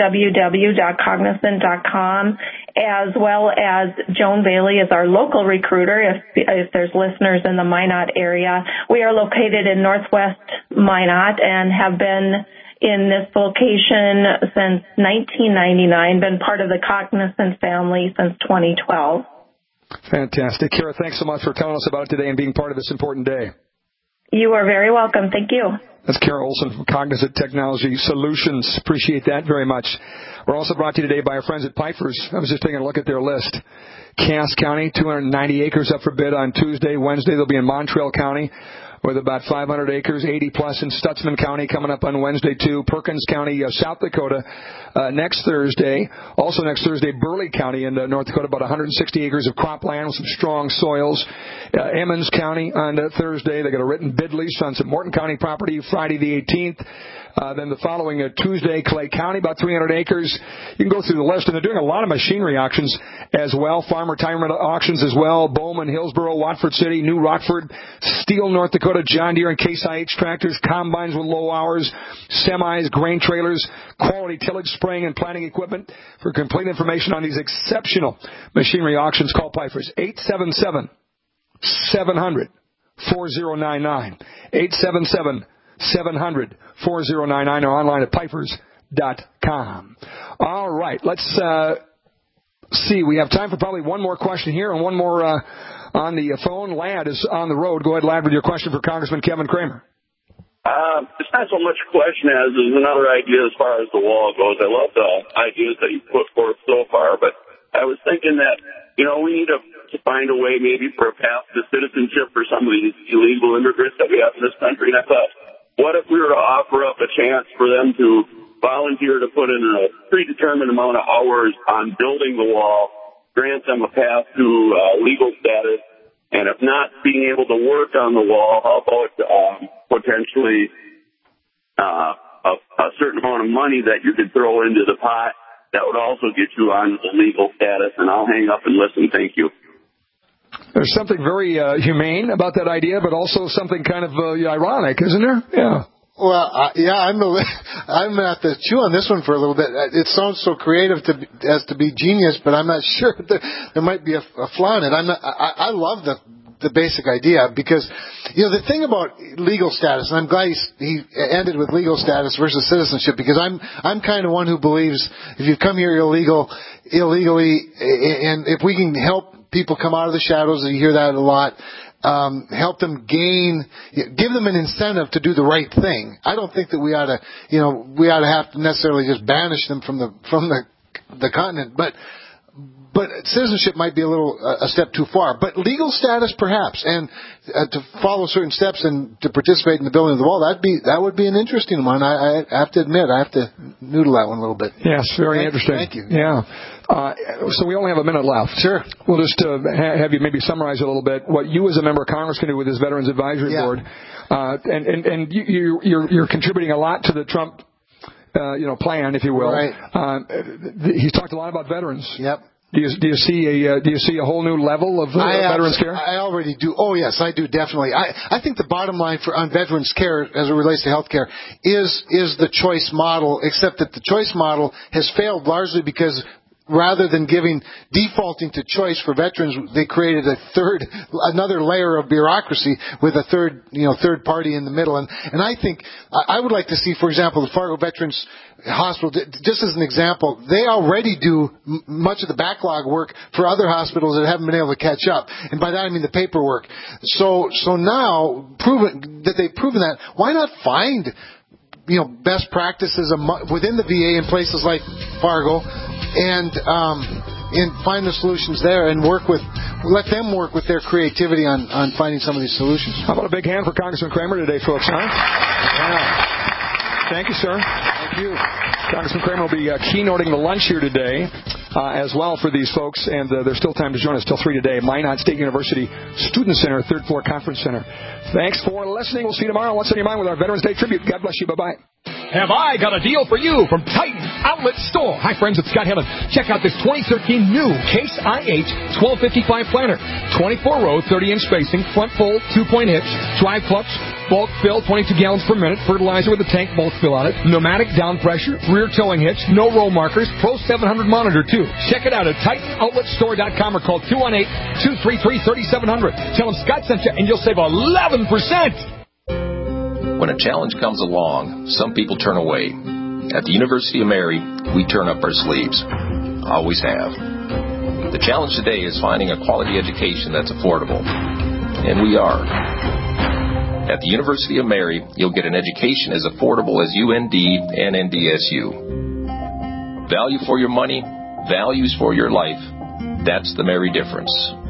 www.cognizant.com, as well as Joan Bailey is our local recruiter if there's listeners in the Minot area. We are located in Northwest Minot and have been in this location since 1999, been part of the Cognizant family since 2012. Fantastic. Kara, thanks so much for telling us about it today and being part of this important day. You are very welcome. Thank you. That's Kara Olson from Cognizant Technology Solutions. Appreciate that very much. We're also brought to you today by our friends at Pipers. I was just taking a look at their list. Cass County, 290 acres up for bid on Tuesday. Wednesday, they'll be in Montreal County with about 500 acres, 80-plus in Stutzman County coming up on Wednesday, too. Perkins County, South Dakota, next Thursday. Also next Thursday, Burley County in North Dakota, about 160 acres of cropland with some strong soils. Emmons County on Thursday. They got a written bid lease on some Morton County property Friday the 18th. Then the following Tuesday, Clay County, about 300 acres. You can go through the list, and they're doing a lot of machinery auctions as well, farm retirement auctions as well, Bowman, Hillsboro, Watford City, New Rockford, Steele, North Dakota, John Deere and Case IH tractors, combines with low hours, semis, grain trailers, quality tillage, spraying, and planting equipment. For complete information on these exceptional machinery auctions, call Pipers, 877-700-4099, 877-700-4099 or online at pipers.com. All right, let's see. We have time for probably one more question here and one more on the phone. Ladd is on the road. Go ahead, Ladd, with your question for Congressman Kevin Kramer. It's not so much a question as is another idea as far as the wall goes. I love the ideas that you put forth so far, but I was thinking that, we need to find a way maybe for a path to citizenship for some of these illegal immigrants that we have in this country. And I thought, what if we were to offer up a chance for them to volunteer to put in a predetermined amount of hours on building the wall, grant them a path to legal status, and if not being able to work on the wall, how about potentially a certain amount of money that you could throw into the pot that would also get you on the legal status? And I'll hang up and listen. Thank you. There's something very humane about that idea, but also something kind of ironic, isn't there? Yeah. Well, I'm going to have to chew on this one for a little bit. It sounds so creative as to be genius, but I'm not sure. There might be a flaw in it. I love the basic idea because, the thing about legal status, and I'm glad he ended with legal status versus citizenship, because I'm kind of one who believes if you come here illegally, and if we can help people come out of the shadows, and you hear that a lot, help them give them an incentive to do the right thing. I don't think that we ought to have to necessarily just banish them from the continent, but citizenship might be a step too far. But legal status, perhaps, and to follow certain steps and to participate in the building of the wall, that would be an interesting one. I have to admit, I have to noodle that one a little bit. Yes, very interesting. Thank you. Yeah. So we only have a minute left. Sure. We'll just have you maybe summarize a little bit what you as a member of Congress can do with this Veterans Advisory Board. And you're contributing a lot to the Trump plan, if you will. Right. He's talked a lot about veterans. Yep. Do you see a whole new level of veterans care? I already do. Oh yes, I do definitely. I think the bottom line on veterans care, as it relates to health care, is the choice model. Except that the choice model has failed largely because rather than defaulting to choice for veterans, they created another layer of bureaucracy with a third party in the middle. And I think I would like to see, for example, the Fargo Veterans Hospital, just as an example, they already do much of the backlog work for other hospitals that haven't been able to catch up. And by that I mean the paperwork. So now, they've proven that, why not find best practices within the VA in places like Fargo, and find the solutions there, and let them work with their creativity on finding some of these solutions. How about a big hand for Congressman Kramer today, folks? Huh? Yeah. Thank you, sir. Thank you. Congressman Kramer will be keynoting the lunch here today as well for these folks, and there's still time to join us till 3 today. Minot State University Student Center, 3rd floor conference center. Thanks for listening. We'll see you tomorrow. What's on your mind with our Veterans Day tribute? God bless you. Bye-bye. Have I got a deal for you from Titan Outlet Store? Hi, friends. It's Scott Helen. Check out this 2013 new Case IH 1255 planter. 24-row, 30-inch spacing, front fold, 2-point hitch, drive clutch, bulk fill, 22 gallons per minute, fertilizer with a tank bulk fill on it, pneumatic down pressure, rear towing hitch, no roll markers, Pro 700 monitor too. Check it out at TitanOutletStore.com or call 218-233-3700. Tell them Scott sent you and you'll save 11%. When a challenge comes along, some people turn away. At the University of Mary, we turn up our sleeves. Always have. The challenge today is finding a quality education that's affordable. And we are. At the University of Mary, you'll get an education as affordable as UND and NDSU. Value for your money, values for your life. That's the Mary difference.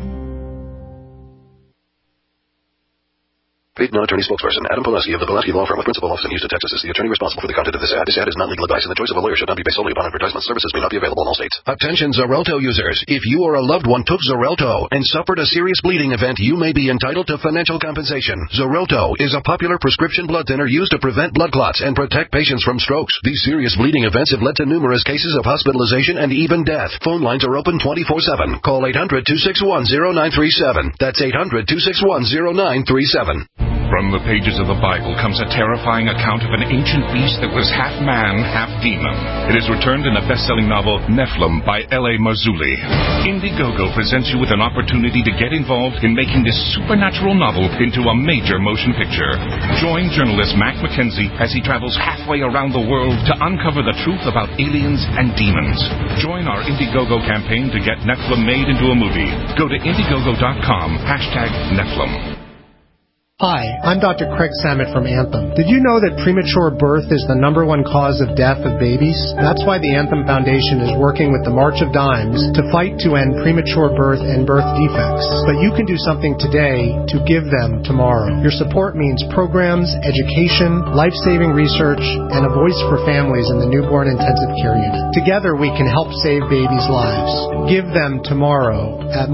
Paid non-attorney spokesperson Adam Pulaski of the Pulaski Law Firm with principal office in Houston, Texas is the attorney responsible for the content of this ad. This ad is not legal advice, and the choice of a lawyer should not be based solely upon advertisement. Services may not be available in all states. Attention Xarelto users. If you or a loved one took Xarelto and suffered a serious bleeding event, you may be entitled to financial compensation. Xarelto is a popular prescription blood thinner used to prevent blood clots and protect patients from strokes. These serious bleeding events have led to numerous cases of hospitalization and even death. Phone lines are open 24/7. Call 800-261-0937. That's 800-261-0937. From the pages of the Bible comes a terrifying account of an ancient beast that was half man, half demon. It is returned in the best-selling novel Nephilim by L.A. Marzulli. Indiegogo presents you with an opportunity to get involved in making this supernatural novel into a major motion picture. Join journalist Mac McKenzie as he travels halfway around the world to uncover the truth about aliens and demons. Join our Indiegogo campaign to get Nephilim made into a movie. Go to Indiegogo.com, #Nephilim. Hi, I'm Dr. Craig Samet from Anthem. Did you know that premature birth is the #1 cause of death of babies? That's why the Anthem Foundation is working with the March of Dimes to fight to end premature birth and birth defects. But you can do something today to give them tomorrow. Your support means programs, education, life-saving research, and a voice for families in the newborn intensive care unit. Together we can help save babies' lives. Give them tomorrow at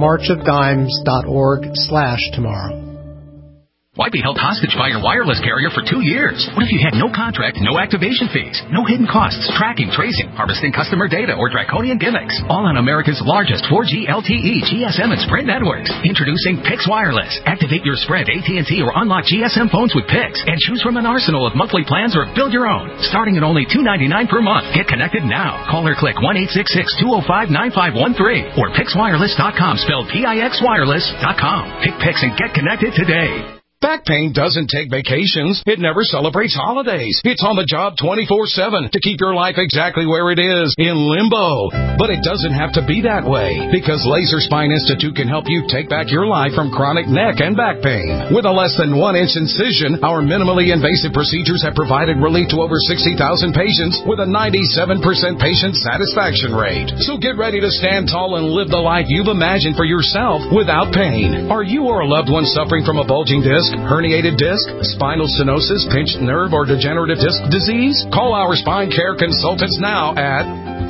marchofdimes.org/tomorrow. Why be held hostage by your wireless carrier for 2 years? What if you had no contract, no activation fees, no hidden costs, tracking, tracing, harvesting customer data, or draconian gimmicks? All on America's largest 4G LTE, GSM, and Sprint networks. Introducing Pix Wireless. Activate your Sprint, AT&T, or unlock GSM phones with Pix, and choose from an arsenal of monthly plans or build your own. Starting at only $2.99 per month. Get connected now. Call or click 1-866-205-9513 or PixWireless.com, spelled PIXWireless.com. Pick Pix and get connected today. Back pain doesn't take vacations. It never celebrates holidays. It's on the job 24/7 to keep your life exactly where it is, in limbo. But it doesn't have to be that way, because Laser Spine Institute can help you take back your life from chronic neck and back pain. With a less than 1-inch incision, our minimally invasive procedures have provided relief to over 60,000 patients with a 97% patient satisfaction rate. So get ready to stand tall and live the life you've imagined for yourself without pain. Are you or a loved one suffering from a bulging disc, herniated disc, spinal stenosis, pinched nerve, or degenerative disc disease? Call our spine care consultants now at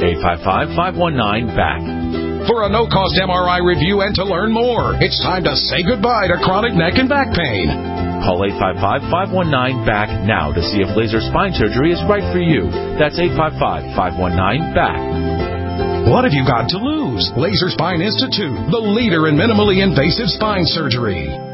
855-519-BACK. For a no-cost MRI review and to learn more, it's time to say goodbye to chronic neck and back pain. Call 855-519-BACK now to see if laser spine surgery is right for you. That's 855-519-BACK. What have you got to lose? Laser Spine Institute, the leader in minimally invasive spine surgery.